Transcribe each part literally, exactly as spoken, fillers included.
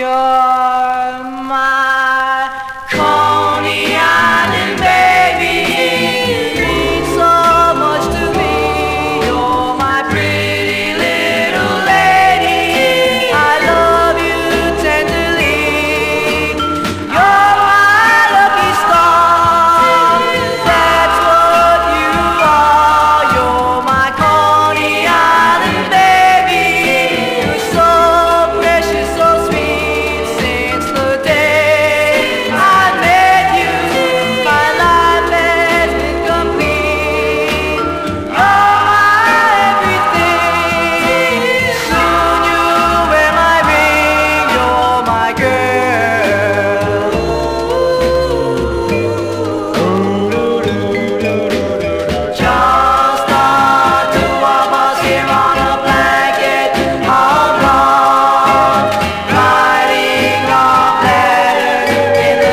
You're my Coney Island baby. You mean so much to me. You're my pretty little lady. I love you tenderly. You're my lucky star. That's what you are. You're my Coney Island baby. You're so precious, so sweet. Since the day I met you, my life has been complete. You're my everything. Soon you'll wear my ring. You're my girl. Just the two of us here on a blanket of love, writing our letters in the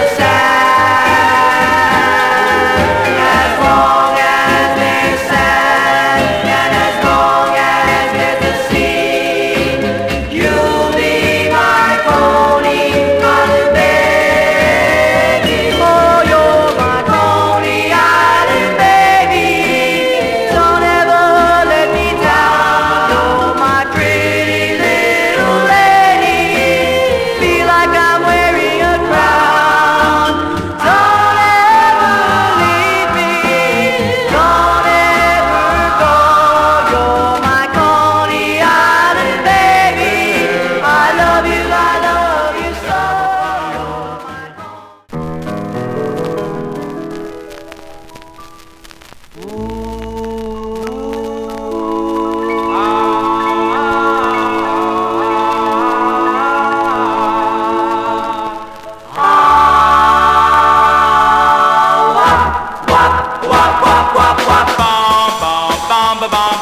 sand. As long as there's sand and as long as there's the sea, you'll be my Coney Island baby. Oh, you're my Coney Island baby. Don't ever let me down. You're my pretty little lady. Feel like I'm wearing a crown. Don't ever leave me. Don't ever go. You're my Coney Island baby. I love you, I love you so. You're my Bum, bum, bum, bum, bum.